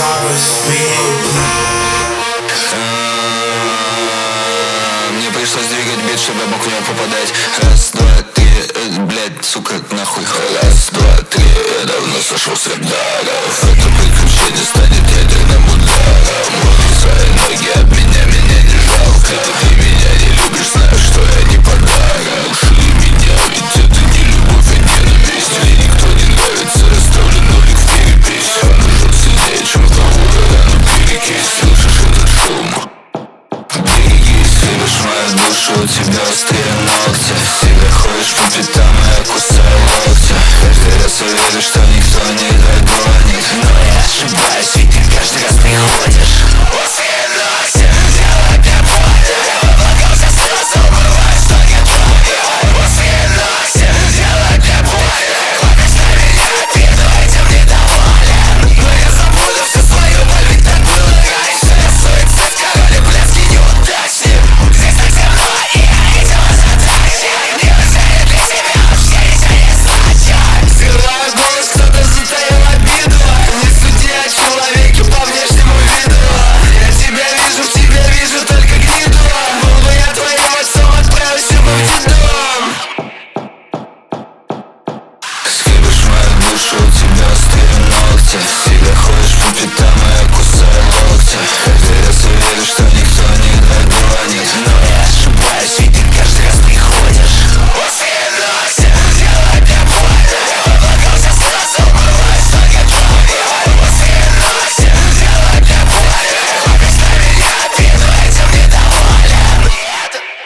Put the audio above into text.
Мне пришлось двигать бит, чтобы я мог в него попадать. Раз, два, три, блядь, сука, нахуй. Раз, два, три, я давно сошел с радаров.